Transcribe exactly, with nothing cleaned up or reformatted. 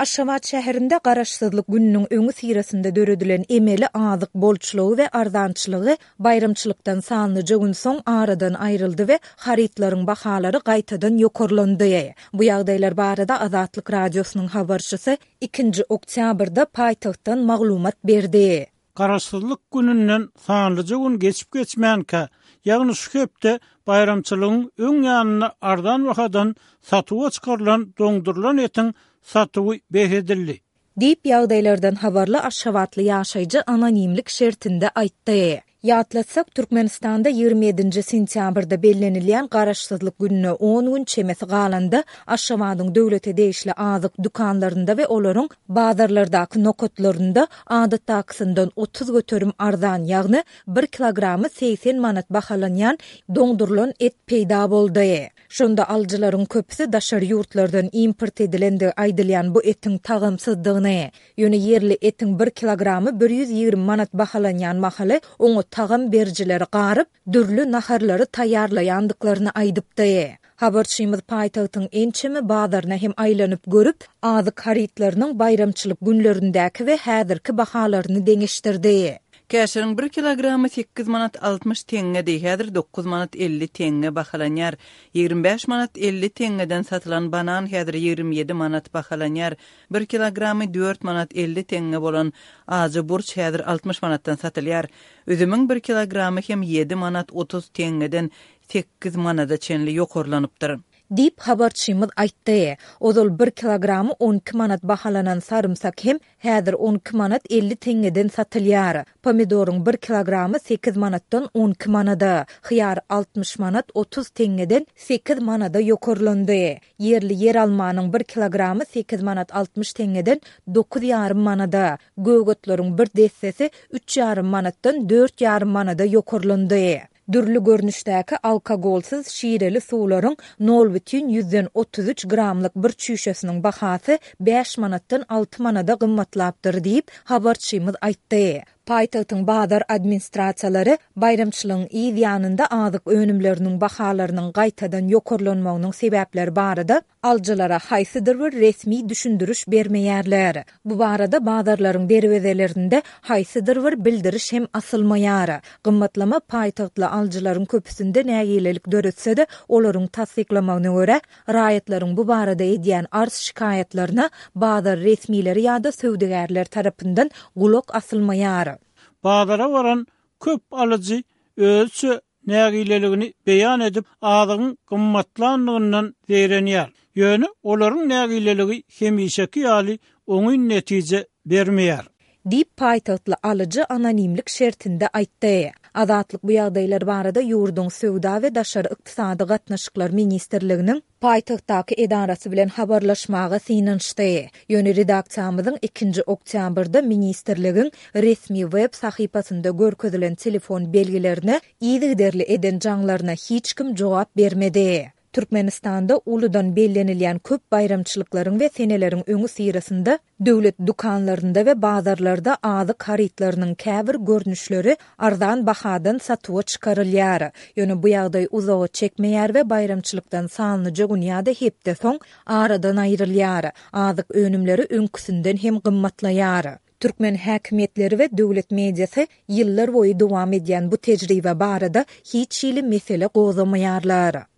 Aşgabat şäherinde garaşsyzlyk gününiň öňü sirasynda döredilen emeli azyk bolçulugy we ardançylygy bayramçylykdan sanlyja gün soň aradan aýryldy we haritlaryň bahalary gaýtadan ýokarlandy. Bu ýagdaýlar barada Azatlyk radiosynyň habarçysy ikinji oktýabrda paýtagtdan maglumat berdi. Garaşsyzlyk gününden sanlyja gün geçip geçmänkä, ýagny şu köpde bayramçylygyň öň ýanyna ardan wakadan satyga çykarylan doňdurulan etiň satygy behedildi. Diýip ýagdaýlardan habarly Aşgabatly ýaşaýjy anonimlik şertinde aýtdy. Ýatlatsak Türkmenistanda ýygrimi ýedinji sentýabrda bellenilýän garaşsyzlyk gününe on gün çemesi galanda Aşgabatyň döwlete degişli azyk dukanlarynda we olaryň bazarlardaky nokotlarynda adatdakysyndan otuz göterim ardan ýagny bir kilogramy seksen manat bahalanýan doňdurulan et peýda boldy. Şonda aljylaryň köpüsi daşary ýurtlardan import edilendi aýdylýan bu etiň tagamsyzdygyny, ýöne yerli etiň bir kilogramy bir ýüz ýygrimi manat bahalanýan mahaly oňa tagam berjileri garyp, dürli naharlary taýýarlaýandyklaryny aýdypdy. Habarçymyz paýtagtyň ençemi bazaryna hem aýlanyp görüp, azyk haritlarynyň bayramçylyk günlerindäki we häzirki bahalaryny deňeşdirdi. Käşiriň bir kilogramy sekiz manat altmış teňgedi, häzir dokuz manat elli teňge bahalanýar. ýygrimi beş manat elli teňgeden satylan banan häzir ýygrimi ýedi manat bahalanýar. bir kilogramy dört manat elli teňge bolan azy burç häzir altmış manatdan satylýar. Üzümiň bir kilogramy hem yedi manat otuz teňgeden sekiz manada çenli ýokarlanypdyr. Dip habarçymyz aýtdy. Ozal bir kilogramy on iki manat bahalanan sarımsak hem häzir on iki manat elli teňgeden satylýar. Pomidoryň bir kilogramy sekiz manatdan on iki manada, hyýar altmış manat otuz teňgeden sekiz manada ýokarlandy. Yerli yer almanyň bir kilogramy sekiz manat altmış teňgeden dokuz ýarym manada, gögötlaryň bir dessesi üç ýarym manatdan dört ýarym manada ýokarlandy. Dürli görnüşdäki alkogolsuz şireli suwlaryň nol бүтүn yüzden otuz üç gramlyk bir çüşesiniň bahasy beş manatdan altı manada gymmatlapdyr diýip habarçymyz aýtdy. Paýtagtyň bazar administrasiýalary bayramçylygyň iň ýanynda azyk önümleriniň bahalarynyň gaýtadan ýokarlanmagynyň sebäpleri barada aljylara haýsydyr bir resmi düşündürüş bermeýärler. Bu barada bazarlaryň derwezelerinde haýsydyr bir bildiriş hem asylmaýar. Gymmatlama paýtagtly aljylaryň köpüsinde nägilelik döretse-de olaryň tasdiklamagyna görä raýatlaryň bu barada edýän arz şikaýatlaryna bazar resmileri ýa-da söwdegärler tarapyndan gulak asylmaýar. Bazara varan köp alıcı ölçü nägileligini beýan edip azygyň gymmatlanlygyndan zeýrenýär. Ýöne olaryň nägileligi hemişeki ýaly oňy netije bermeýär. Dip paýtagtly alyjy anonimlik şertinde aýtdy. Azatlyk bu ýagdaýlar barada ýurduň söwda we daşary ykdysady gatnaşyklar ministrliginiň paýtagtdaky edarasy bilen habarlaşmagy synançdy. Ýöne redaksiýamyzyň ikinji oktýabrda ministrligiň resmi web sahypasynda görkezilen telefon belgilerini ýygyderli eden jaňlaryna hiç kim jogap bermedi. Türkmenistanda uludan bellenilýän köp bayramçylyklaryň we seneleriň öňü sirasynda döwlet dukanlarynda we bazarlarda azyk haritlarynyň käbir görnüşleri ardan bahadan satyga çykarylýar. Ýöne bu ýagdaý uzağa çekmeýär we bayramçylykdan sanlyja gün ýa-da hepde soň aradan aýrylýar. Azyk önümleri öňküsinden hem gymmatlaýar. Türkmen häkimetleri we döwlet mediasy ýyllar boýy dowam edýän bu tejribe barada hiç ýyly mesele gozamaýarlar.